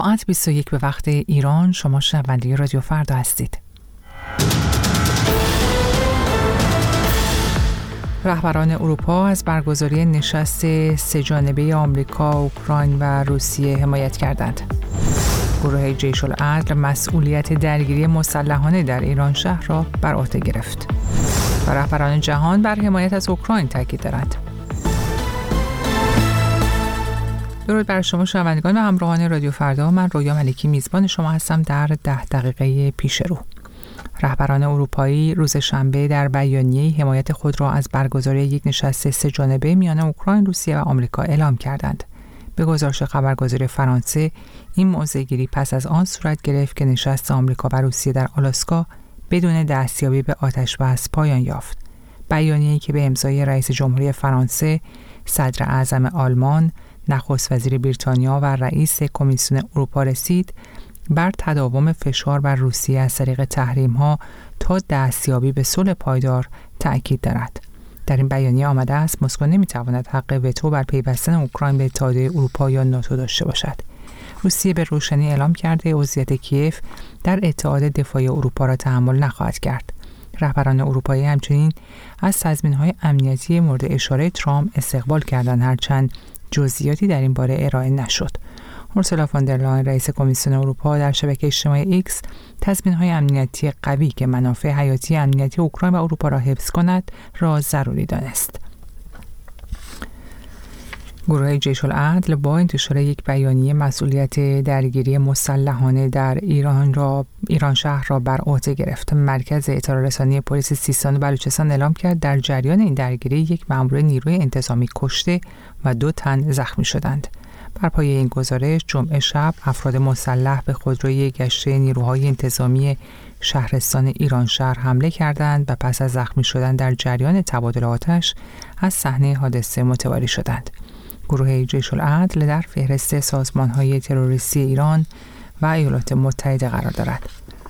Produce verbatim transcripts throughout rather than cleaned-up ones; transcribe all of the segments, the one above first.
ساعت بیست و یک به وقت ایران. شما شنونده رادیو فردا هستید. رهبران اروپا از برگزاری نشست سه‌جانبه آمریکا، اوکراین و روسیه حمایت کردند. گروه جیش العدل مسئولیت درگیری مسلحانه در ایران شهر را بر عهده گرفت و رهبران جهان بر حمایت از اوکراین تاکید دارند. درود بر شما شنوندگان و همراهان رادیو فردا. من رویا ملکی میزبان شما هستم در ده دقیقه پیش رو. رهبران اروپایی روز شنبه در بیانیه‌ای حمایت خود را از برگزاری یک نشست سه‌جانبه میان اوکراین، روسیه و آمریکا اعلام کردند. به گزارش خبرگزاری فرانسه، این موضع‌گیری پس از آن صورت گرفت که نشست آمریکا و روسیه در آلاسکا بدون دستیابی به آتش‌بس پایان یافت. بیانیه‌ای که به امضای رئیس جمهوری فرانسه، صدر اعظم آلمان، نخست وزیر بریتانیا و رئیس کمیسیون اروپا رسید، بر تداوم فشار بر روسیه از طریق تحریم‌ها تا دستیابی به صلح پایدار تأکید دارد. در این بیانیه آمده است مسکو نمی‌تواند حق وتو بر پیوستن اوکراین به اتحادیه اروپا یا ناتو داشته باشد. روسیه به روشنی اعلام کرده عضویت کیف در اتحاد دفاعی اروپا را تحمل نخواهد کرد. رهبران اروپایی همچنین از تضمین‌های امنیتی مورد اشاره ترامپ استقبال کردند، هرچند جزئیاتی در این باره ارائه نشد. اورسولا فون در لاین رئیس کمیسیون اروپا در شبکه اجتماعی ایکس تضمین‌های امنیتی قوی که منافع حیاتی امنیتی اوکراین و اروپا را حفظ کند را ضروری دانست. گروه جیش العدل با انتشار یک بیانیه مسئولیت درگیری مسلحانه در ایران را ایران شهر را بر عهده گرفت. مرکز اطلاع رسانی پلیس سیستان و بلوچستان اعلام کرد در جریان این درگیری یک مأمور نیروی انتظامی کشته و دو تن زخمی شدند. بر پایه این گزارش جمعه شب افراد مسلح به خودروی گشته نیروهای انتظامی شهرستان ایران شهر حمله کردند و پس از زخمی شدن در جریان تبادل آتش از صحنه حادثه متواری شدند. گروه جیش العدل در فهرست سازمان‌های تروریستی ایران و ایالات متحده قرار دارد.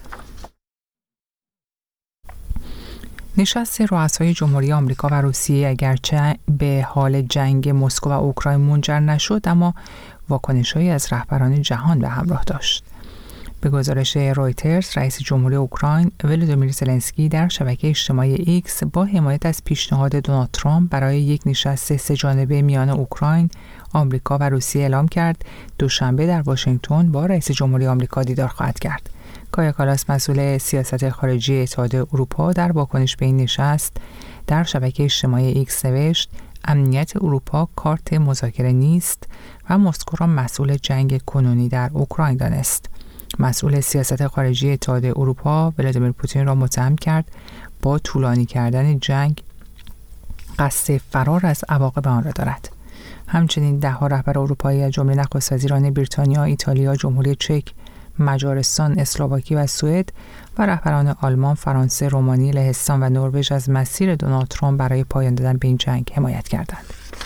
نشست رؤسای جمهوری آمریکا و روسیه اگرچه به حال جنگ مسکو و اوکراین منجر نشد، اما واکنش‌هایی از رهبران جهان به همراه داشت. به گزارش رویترز، رئیس جمهوری اوکراین ولودیمیر زلنسکی در شبکه اجتماعی ایکس با حمایت از پیشنهاد دونالد ترامپ برای یک نشست سه‌جانبه میان اوکراین، آمریکا و روسیه اعلام کرد دوشنبه در واشنگتن با رئیس جمهوری آمریکا دیدار خواهد کرد. کایا کالاس، مسئول سیاست خارجی اتحادیه اروپا، در واکنش به این نشست در شبکه اجتماعی ایکس نوشت: امنیت اروپا کارت مذاکره نیست و مسکو را مسئول جنگ کنونی در اوکراین دانست. مسئول سیاست خارجی اتحادیه اروپا ولادیمیر پوتین را متهم کرد با طولانی کردن جنگ قصد فرار از عواقب آن را دارد. همچنین ده‌ها رهبر اروپایی از جمله نخست وزیران بریتانیا، ایتالیا، جمهوری چک، مجارستان، اسلواکی و سوئد و رهبران آلمان، فرانسه، رومانی، لهستان و نروژ از مسیر دونالد ترامپ برای پایان دادن به این جنگ حمایت کردند.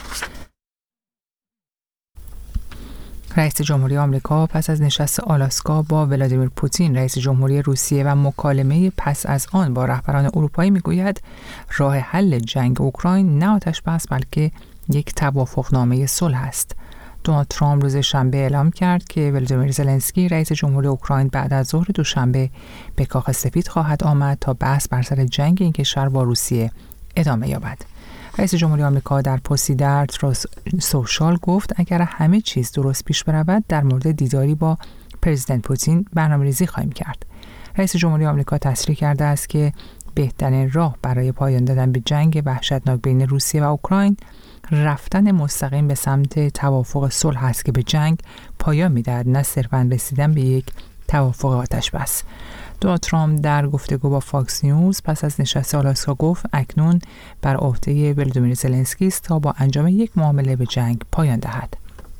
رئیس جمهوری آمریکا پس از نشست آلاسکا با ولادیمیر پوتین رئیس جمهوری روسیه و مکالمه پس از آن با رهبران اروپایی میگوید راه حل جنگ اوکراین نه آتش‌بس بلکه یک توافقنامه صلح است. دونالد ترامپ روز شنبه اعلام کرد که ولودیمیر زلنسکی رئیس جمهوری اوکراین بعد از ظهر دوشنبه به کاخ سفید خواهد آمد تا بحث بر سر جنگ این کشور با روسیه ادامه یابد. رئیس جمهوری آمریکا در پستی در تروس سوشال گفت اگر همه چیز درست پیش برود در مورد دیداری با پرزیدنت پوتین برنامه‌ریزی خواهیم کرد. رئیس جمهوری آمریکا تصریح کرده است که بهترین راه برای پایان دادن به جنگ وحشتناک بین روسیه و اوکراین رفتن مستقیم به سمت توافق صلح است که به جنگ پایان می‌دهد، نه صرفاً رسیدن به یک توافق آتش‌بس. دونالد ترامپ در گفتگو با فاکس نیوز پس از نشست آلاسکا گفت اکنون بر عهده ولودیمیر زلنسکی است تا با انجام یک معامله به جنگ پایان دهد.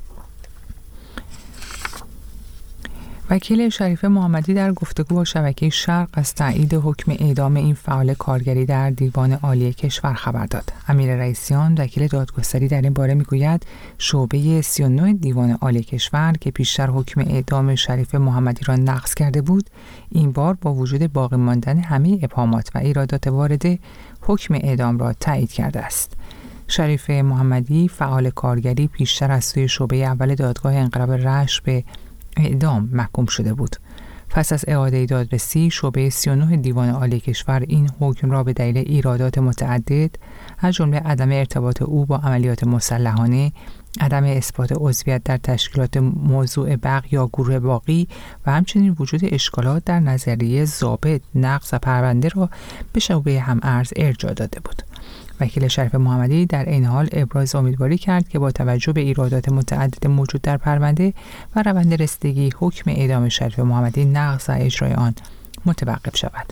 وکیل شریفه محمدی در گفتگو با شبکه شرق از تایید حکم اعدام این فعال کارگری در دیوان عالی کشور خبر داد. امیر رئیسیان، وکیل دادگستری، در این باره میگوید شعبه سی و نه دیوان عالی کشور که پیشتر حکم اعدام شریفه محمدی را نقض کرده بود، این بار با وجود باقی ماندن همه ابهامات و ایرادات وارده حکم اعدام را تایید کرده است. شریفه محمدی، فعال کارگری، پیشتر از سوی شعبه اول دادگاه انقلاب رشت به اعدام محکوم شده بود. پس از اعاده دادرسی، شعبه سی و نه دیوان عالی کشور این حکم را به دلیل ایرادات متعدد از جمله عدم ارتباط او با عملیات مسلحانه، عدم اثبات عضویت در تشکیلات موضوع بغی یا گروه باقی و همچنین وجود اشکالات در نظریه ضابط، نقض و پرونده را به شعبه هم‌ارز ارجاع داده بود. وکیل شریف محمدی در این حال ابراز امیدواری کرد که با توجه به ایرادات متعدد موجود در پرونده و روند رسیدگی حکم اعدام شریف محمدی نقض و اجرای آن متوقف شود.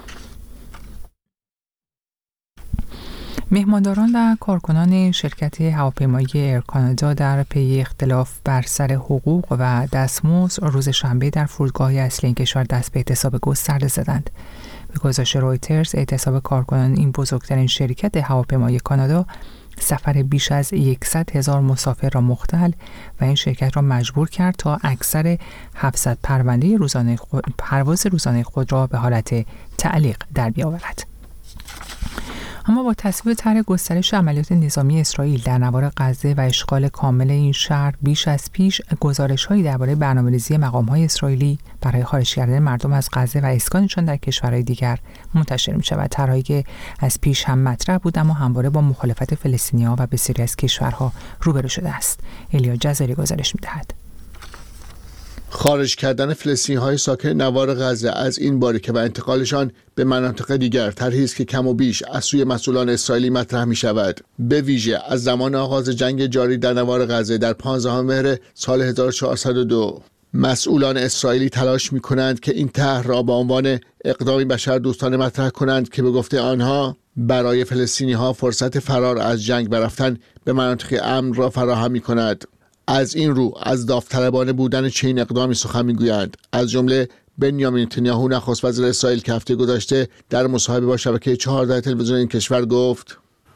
مهمانداران و کارکنان شرکت هواپیمایی ایر کانادا در پی اختلاف بر سر حقوق و دستمزد روز شنبه در فرودگاه اصلی این کشور دست به اعتصاب گسترده زدند. به گزارش رویترز، اعتصاب کارکنان این بزرگترین شرکت هواپیمایی کانادا سفر بیش از صد هزار مسافر را مختل و این شرکت را مجبور کرد تا اکثر هفتصد پرونده روزانه خود، پرواز روزانه خود را به حالت تعلیق در بیاورد. اما با تصویب طرح گسترش عملیات نظامی اسرائیل در نوار غزه و اشغال کامل این شهر بیش از پیش، گزارش‌هایی درباره برنامه‌ریزی مقام‌های اسرائیلی برای خارج کردن مردم از غزه و اسکانشان در کشورهای دیگر منتشر می‌شود. طرحی که از پیش هم مطرح بود اما همواره با مخالفت فلسطینی‌ها و بسیاری از کشورها روبرو شده است. الیا جزاری گزارش می‌دهد. خارج کردن فلسطینی‌های ساکن نوار غزه از این باریکه و انتقالشان به مناطق دیگر طرحی است که کم و بیش از سوی مسئولان اسرائیلی مطرح می شود. به ویژه از زمان آغاز جنگ جاری در نوار غزه در پانزدهم مهر سال هزار و چهارصد و دو مسئولان اسرائیلی تلاش می کنند که این طرح را به عنوان اقدامی بشردوستانه مطرح کنند که به گفته آنها برای فلسطینی‌ها فرصت فرار از جنگ و رفتن به مناطق امن را فراهم می کند. از این رو از داوطلبانه بودن چنین اقدامی سخن میگویند، از جمله بنیامین نتانیاهو نخست وزیر اسرائیل که هفته گذشته در مصاحبه با شبکه چهارده تلویزیون این کشور گفت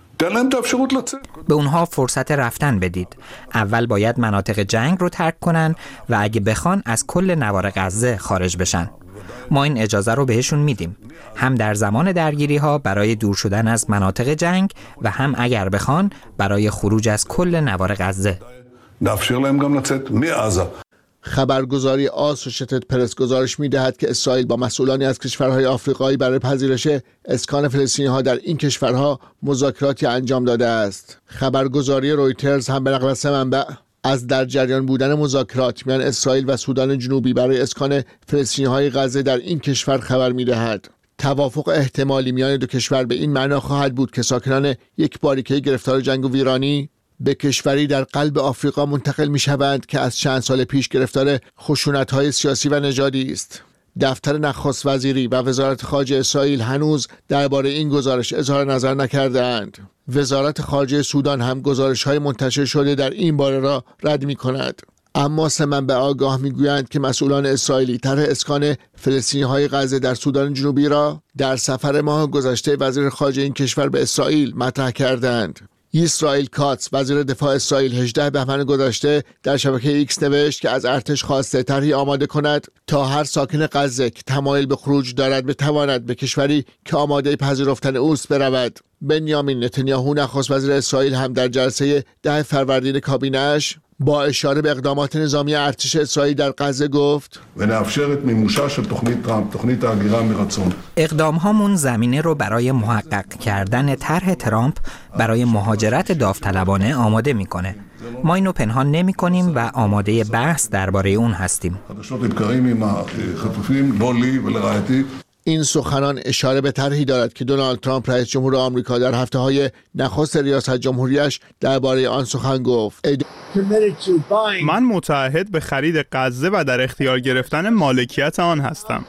به اونها فرصت رفتن بدید. اول باید مناطق جنگ رو ترک کنن و اگه بخوان از کل نوار غزه خارج بشن. ما این اجازه رو بهشون میدیم، هم در زمان درگیری ها برای دور شدن از مناطق جنگ و هم اگر بخوان برای خروج از کل نوار غزه. خبرگزاری آسوشیتد پرس گزارش می‌دهد که اسرائیل با مسئولانی از کشورهای آفریقایی برای پذیرش اسکان فلسطینی‌ها در این کشورها مذاکراتی انجام داده است. خبرگزاری رویترز هم به نقل از سه منبع از در جریان بودن مذاکرات میان اسرائیل و سودان جنوبی برای اسکان فلسطینی‌های غزه در این کشور خبر می‌دهد. توافق احتمالی میان دو کشور به این معنا خواهد بود که ساکنان یک باریکه گرفتار جنگ و ویرانی به کشوری در قلب آفریقا منتقل می شوند که از چند سال پیش گرفتار خشونت‌های سیاسی و نژادی است. دفتر نخست وزیری و وزارت خارجه اسرائیل هنوز درباره این گزارش اظهار نظر نکرده‌اند. وزارت خارجه سودان هم گزارش‌های منتشر شده در این باره را رد می‌کند. اما سه منبع آگاه می‌گویند که مسئولان اسرائیلی طرح اسکان فلسطینی‌های غزه در سودان جنوبی را در سفر ماه گذشته وزیر خارجه این کشور به اسرائیل مطرح کردند. اسرائیل کاتس وزیر دفاع اسرائیل هجدهم بهمن گذشته در شبکه ایکس نوشت که از ارتش خواسته طرحی آماده کند تا هر ساکن غزه که تمایل به خروج دارد بتواند به کشوری که آماده پذیرفتن اوست برود. بنیامین نتانیاهو نخست وزیر اسرائیل هم در جلسه ده فروردین کابینه‌اش با اشاره به اقدامات نظامی ارتش اسرائیل در غزه گفت اقدام هامون زمینه رو برای محقق کردن طرح ترامپ برای مهاجرت داوطلبانه آماده میکنه. ما اینو پنهان نمی کنیم و آماده بحث درباره اون هستیم. این سخنان اشاره به طرحی دارد که دونالد ترامپ رئیس جمهور آمریکا در هفته‌های نخست ریاست جمهوریش درباره آن سخن گفت. من متعهد به خرید غزه و در اختیار گرفتن مالکیت آن هستم.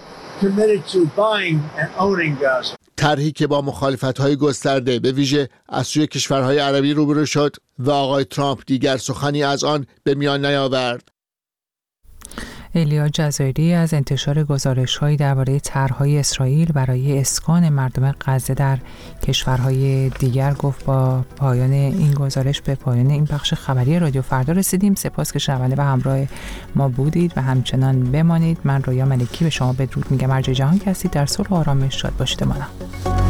طرحی که با مخالفت‌های گسترده به ویژه از سوی کشورهای عربی روبرو شد و آقای ترامپ دیگر سخنی از آن به میان نیاورد. الیا جزایری از انتشار گزارش‌هایی درباره طرح‌های اسرائیل برای اسکان مردم غزه در کشورهای دیگر گفت. با پایان این گزارش به پایان این بخش خبری رادیو فردا رسیدیم. سپاس که شنونده و همراه ما بودید و همچنان بمانید. من رویا ملکی به شما بدرود میگم. مرجع جهان که هستید در صلح و آرامش شاد باشید. مانا